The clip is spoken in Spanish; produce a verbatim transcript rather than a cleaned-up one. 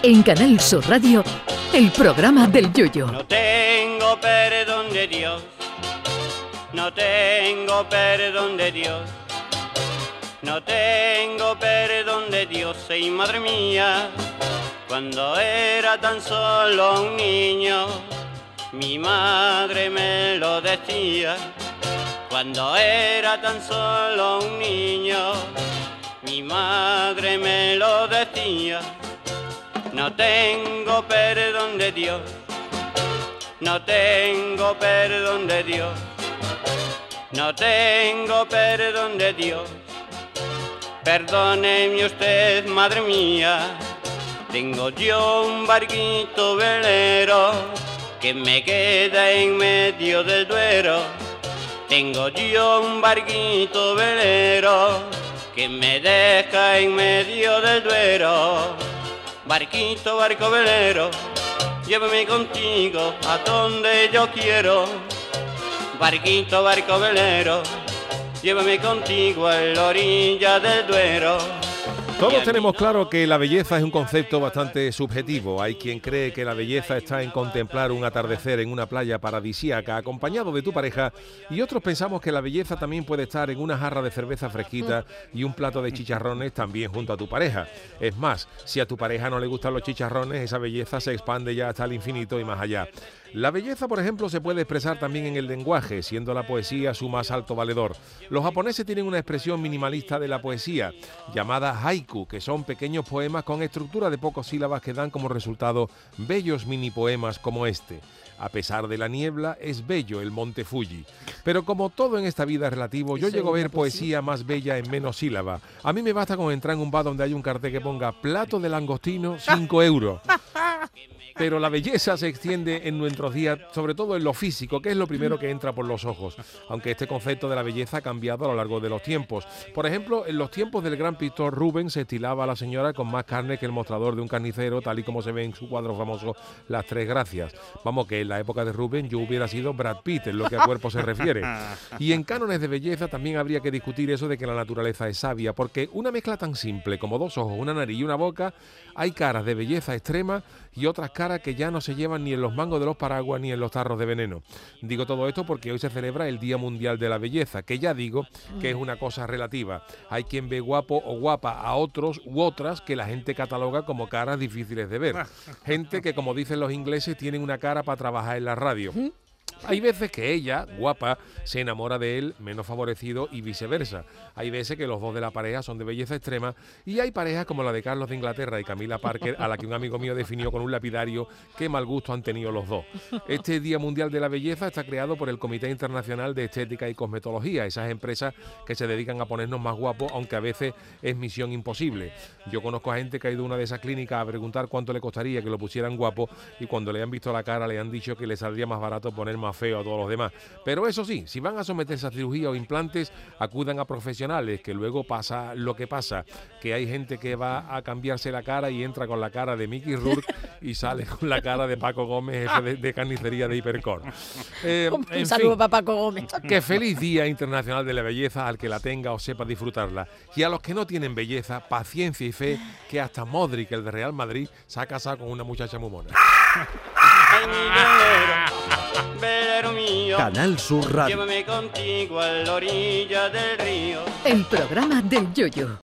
En Canal Sur Radio, el programa del Yoyo. No tengo perdón de Dios, no tengo perdón de Dios, no tengo perdón de Dios, y madre mía, cuando era tan solo un niño, mi madre me lo decía. Cuando era tan solo un niño, mi madre me lo decía. No tengo perdón de Dios, no tengo perdón de Dios, no tengo perdón de Dios. Perdóneme usted, madre mía, tengo yo un barquito velero que me queda en medio del Duero. Tengo yo un barquito velero que me deja en medio del Duero. Barquito, barco velero, llévame contigo a donde yo quiero. Barquito, barco velero, llévame contigo a la orilla del Duero. Todos tenemos claro que la belleza es un concepto bastante subjetivo. Hay quien cree que la belleza está en contemplar un atardecer en una playa paradisíaca acompañado de tu pareja, y otros pensamos que la belleza también puede estar en una jarra de cerveza fresquita y un plato de chicharrones también junto a tu pareja. Es más, si a tu pareja no le gustan los chicharrones, esa belleza se expande ya hasta el infinito y más allá. La belleza, por ejemplo, se puede expresar también en el lenguaje, siendo la poesía su más alto valedor. Los japoneses tienen una expresión minimalista de la poesía, llamada haiku, que son pequeños poemas con estructura de pocas sílabas que dan como resultado bellos mini poemas como este. A pesar de la niebla, es bello el monte Fuji. Pero como todo en esta vida es relativo, yo llego a ver poesía más bella en menos sílabas. A mí me basta con entrar en un bar donde hay un cartel que ponga plato de langostino, cinco euros. Pero la belleza se extiende en nuestros días, sobre todo en lo físico, que es lo primero que entra por los ojos, aunque este concepto de la belleza ha cambiado a lo largo de los tiempos. Por ejemplo, en los tiempos del gran pintor Rubens se estilaba a la señora con más carne que el mostrador de un carnicero, tal y como se ve en su cuadro famoso Las Tres Gracias. Vamos, que en la época de Rubens yo hubiera sido Brad Pitt en lo que a cuerpo se refiere. Y en cánones de belleza también habría que discutir eso de que la naturaleza es sabia, porque una mezcla tan simple como dos ojos, una nariz y una boca, hay caras de belleza extrema y otras caras que ya no se llevan ni en los mangos de los paraguas ni en los tarros de veneno. Digo todo esto porque hoy se celebra el Día Mundial de la Belleza, que ya digo que es una cosa relativa. Hay quien ve guapo o guapa a otros u otras que la gente cataloga como caras difíciles de ver. Gente que, como dicen los ingleses, tienen una cara para trabajar en la radio. Hay veces que ella, guapa, se enamora de él, menos favorecido, y viceversa. Hay veces que los dos de la pareja son de belleza extrema, y hay parejas como la de Carlos de Inglaterra y Camila Parker, a la que un amigo mío definió con un lapidario: qué mal gusto han tenido los dos. Este Día Mundial de la Belleza está creado por el Comité Internacional de Estética y Cosmetología, esas empresas que se dedican a ponernos más guapos, aunque a veces es misión imposible. Yo conozco a gente que ha ido a una de esas clínicas a preguntar cuánto le costaría que lo pusieran guapo, y cuando le han visto la cara le han dicho que le saldría más barato poner más feo a todos los demás. Pero eso sí, si van a someterse a cirugía o implantes, acudan a profesionales, que luego pasa lo que pasa, que hay gente que va a cambiarse la cara y entra con la cara de Mickey Rourke y sale con la cara de Paco Gómez, jefe de, de carnicería de Hipercor. Eh, Un saludo para Paco Gómez. Que feliz Día Internacional de la Belleza al que la tenga o sepa disfrutarla. Y a los que no tienen belleza, paciencia y fe, que hasta Modric, el de Real Madrid, se ha casado con una muchacha muy mona. Ay, mi velero, velero mío, Canal Sur Radio. llévame contigo a la orilla del río. El programa del Yoyo.